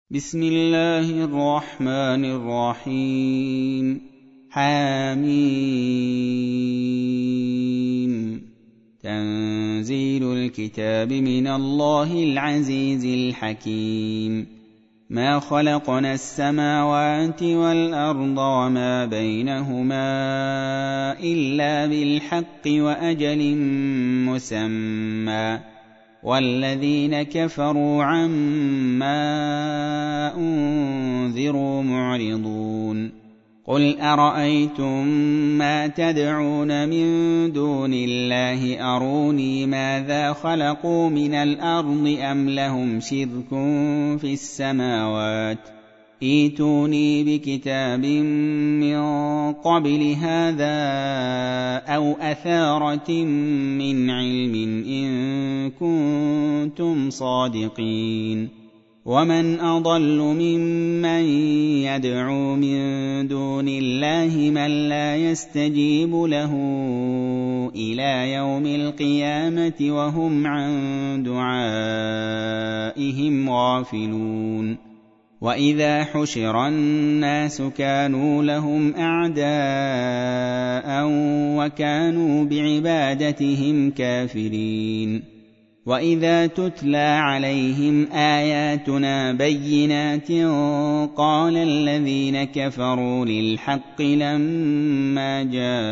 بسم الله الرحمن الرحيم. حميم. تنزيل الكتاب من الله العزيز الحكيم. ما خلقنا السماوات والأرض وما بينهما إلا بالحق وأجل مسمى، والذين كفروا عما أنذروا معرضون. قل أرأيتم ما تدعون من دون الله أروني ماذا خلقوا من الأرض أم لهم شرك في السماوات، ائتوني بكتاب من قبل هذا أو أثارة من علم إن كنتم صادقين. ومن أضل ممن يدعو من دون الله من لا يستجيب له إلى يوم القيامة وهم عن دعائهم غافلون. وإذا حشر الناس كانوا لهم أعداء وكانوا بعبادتهم كافرين. وإذا تتلى عليهم آياتنا بينات قال الذين كفروا للحق لما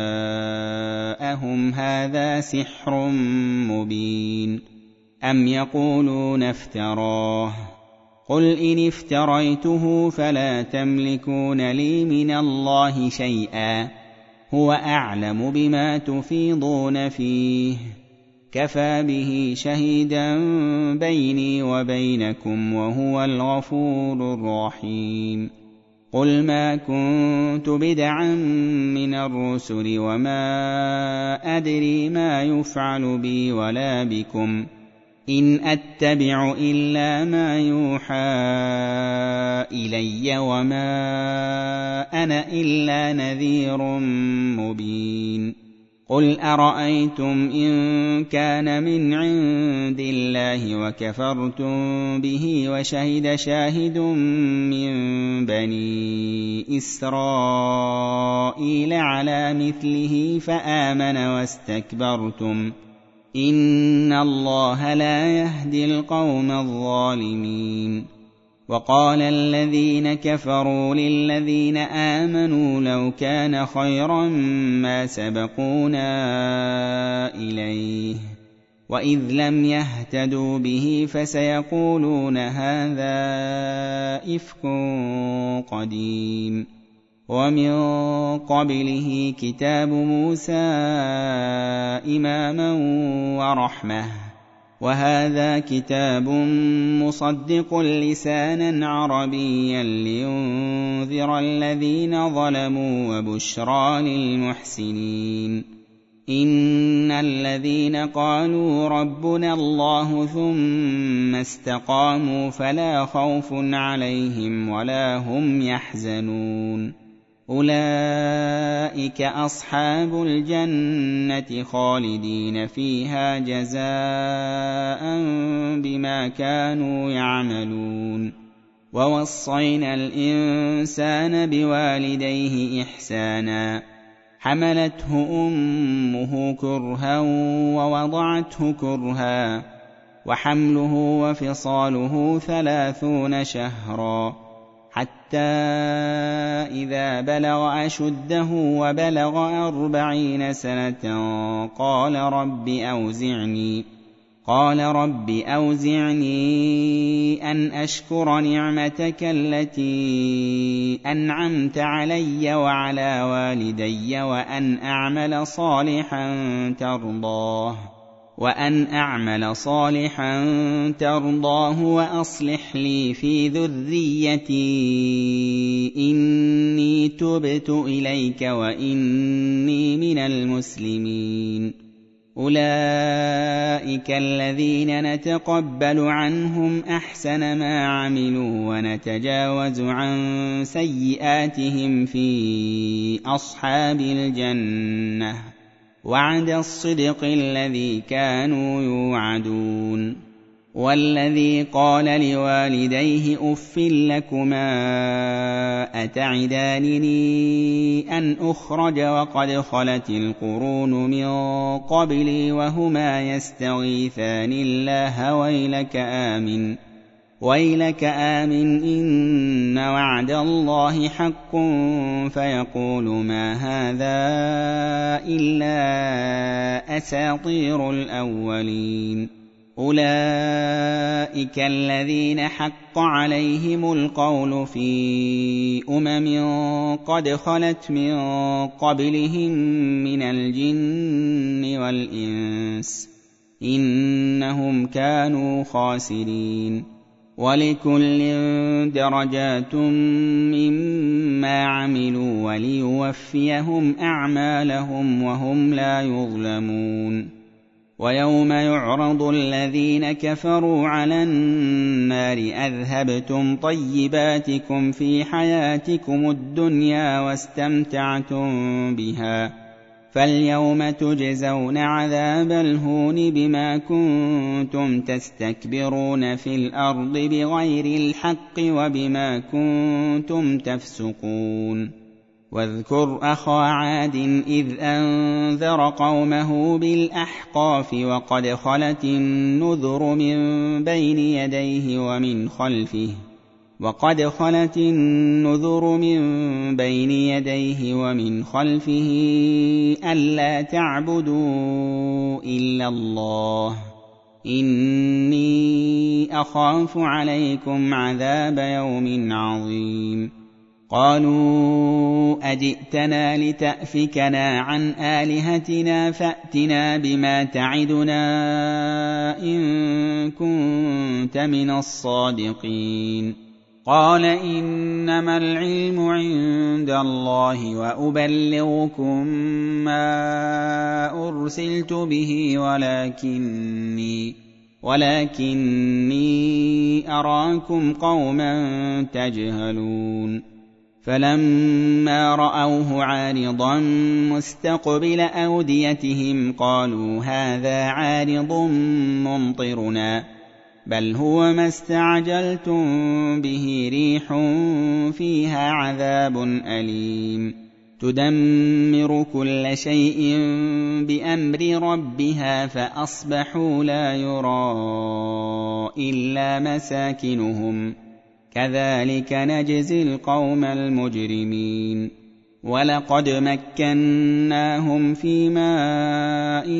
جاءهم هذا سحر مبين. أم يقولون افتراه، قل إن افتريته فلا تملكون لي من الله شيئا، هو أعلم بما تفيضون فيه، كفى به شهيدا بيني وبينكم وهو الغفور الرحيم. قل ما كنت بدعا من الرسل وما أدري ما يفعل بي ولا بكم، إن أتبع إلا ما يوحى إلي وما أنا إلا نذير مبين. قل أرأيتم إن كان من عند الله وكفرتم به وشهد شاهد من بني إسرائيل على مثله فآمن واستكبرتم، إن الله لا يهدي القوم الظالمين. وقال الذين كفروا للذين آمنوا لو كان خيرا ما سبقونا إليه، وإذ لم يهتدوا به فسيقولون هذا إفك قديم. ومن قبله كتاب موسى إماما ورحمة، وهذا كتاب مصدق لسانا عربيا لينذر الذين ظلموا وبشرى للمحسنين. إن الذين قالوا ربنا الله ثم استقاموا فلا خوف عليهم ولا هم يحزنون. أولئك أصحاب الجنة خالدين فيها جزاء بما كانوا يعملون. ووصينا الإنسان بوالديه إحسانا، حملته أمه كرها ووضعته كرها، وحمله وفصاله 30 شهرا، حتى إذا بلغ أشده وبلغ 40 سنة قال رب أوزعني أن أشكر نعمتك التي أنعمت علي وعلى والدي وأن أعمل صالحا ترضاه وأصلح لي في ذريتي إني تبت إليك وإني من المسلمين. أولئك الذين نتقبل عنهم أحسن ما عملوا ونتجاوز عن سيئاتهم في أصحاب الجنة، وعد الصدق الذي كانوا يوعدون. والذي قال لوالديه أف لكما أتعدانني أن أخرج وقد خلت القرون من قبلي وهما يستغيثان الله ويلك آمن إن وعد الله حق فيقول ما هذا إلا أساطير الأولين أولئك الذين حق عليهم القول في قد خلت من قبلهم من الجن والإنس إنهم كانوا خاسرين ولكل درجات مما عملوا وليوفيهم أعمالهم وهم لا يظلمون ويوم يعرض الذين كفروا على النار أذهبتم طيباتكم في حياتكم الدنيا واستمتعتم بها فاليوم تجزون عذاب الهون بما كنتم تستكبرون في الأرض بغير الحق وبما كنتم تفسقون واذكر أخا عاد إذ أنذر قومه بالأحقاف وقد خلت النذر من بين يديه ومن خلفه ألا تعبدوا إلا الله إني أخاف عليكم عذاب يوم عظيم قالوا أجئتنا لتأفكنا عن آلهتنا فأتنا بما تعدنا إن كنت من الصادقين قال إنما العلم عند الله وأبلغكم ما أرسلت به ولكني أراكم قوما تجهلون فلما رأوه عارضا مستقبل أوديتهم قالوا هذا عارض ممطرنا بل هو ما استعجلتم به ريح فيها عذاب أليم تدمر كل شيء بأمر ربها فأصبحوا لا يرى إلا مساكنهم كذلك نجزي القوم المجرمين ولقد مكناهم في ماء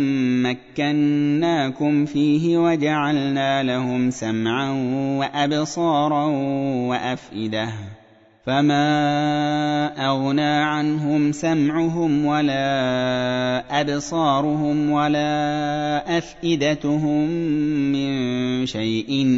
مكناكم فيه وجعلنا لهم سمعا وأبصارا وأفئدة فما أغنى عنهم سمعهم ولا أبصارهم ولا أفئدتهم من شيء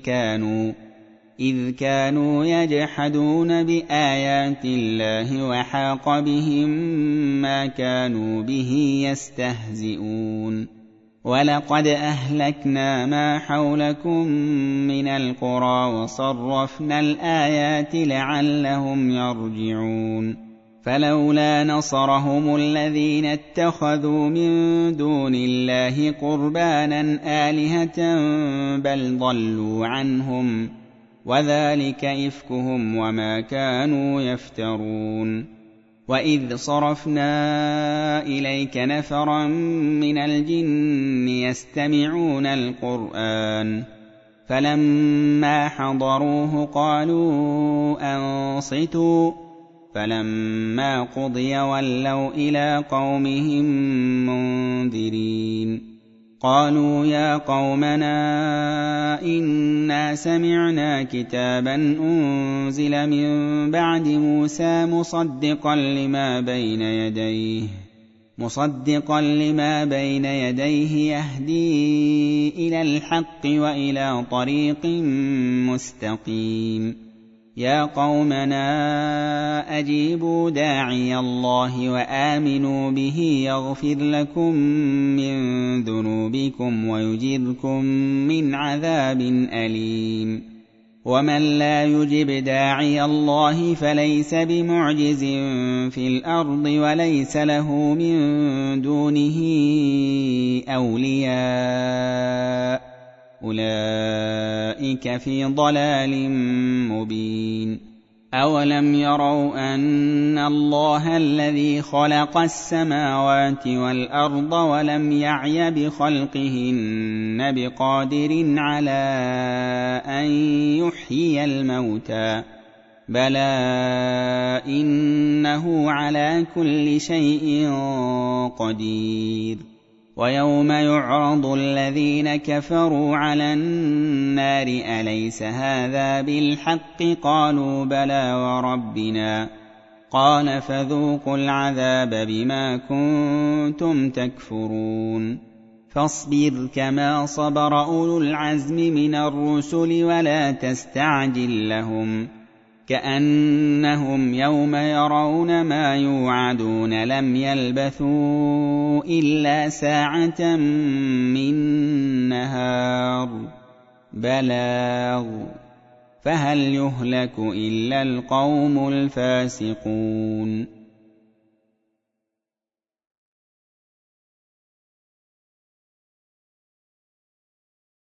إذ كانوا يجحدون بآيات الله وحاق بهم ما كانوا به يستهزئون ولقد أهلكنا ما حولكم من القرى وصرفنا الآيات لعلهم يرجعون فلولا نصرهم الذين اتخذوا من دون الله قربانا آلهة بل ضلوا عنهم وذلك إفكهم وما كانوا يفترون وإذ صرفنا إليك نفرا من الجن يستمعون القرآن فلما حضروه قالوا أنصتوا فلما قضي ولوا إلى قومهم منذرين قالوا يا قومنا إنا سمعنا كتابا أنزل من بعد موسى مصدقا لما بين يديه يهدي إلى الحق وإلى طريق مستقيم يا قومنا أجيبوا داعي الله وآمنوا به يغفر لكم من ذنوبكم ويجركم من عذاب أليم ومن لا يجب داعي الله فليس بمعجز في الأرض وليس له من دونه أولياء أولئك في ضلال مبين أولم يروا أن الله الذي خلق السماوات والأرض ولم يعي بخلقهن بقادر على أن يحيي الموتى بلى إنه على كل شيء قدير ويوم يعرض الذين كفروا على النار أليس هذا بالحق قالوا بلى وربنا قال فذوقوا العذاب بما كنتم تكفرون فاصبر كما صبر أولو العزم من الرسل ولا تستعجل لهم كأنهم يوم يرون ما يوعدون لم يلبثوا إلا ساعة من نهار بلاغ فهل يهلك إلا القوم الفاسقون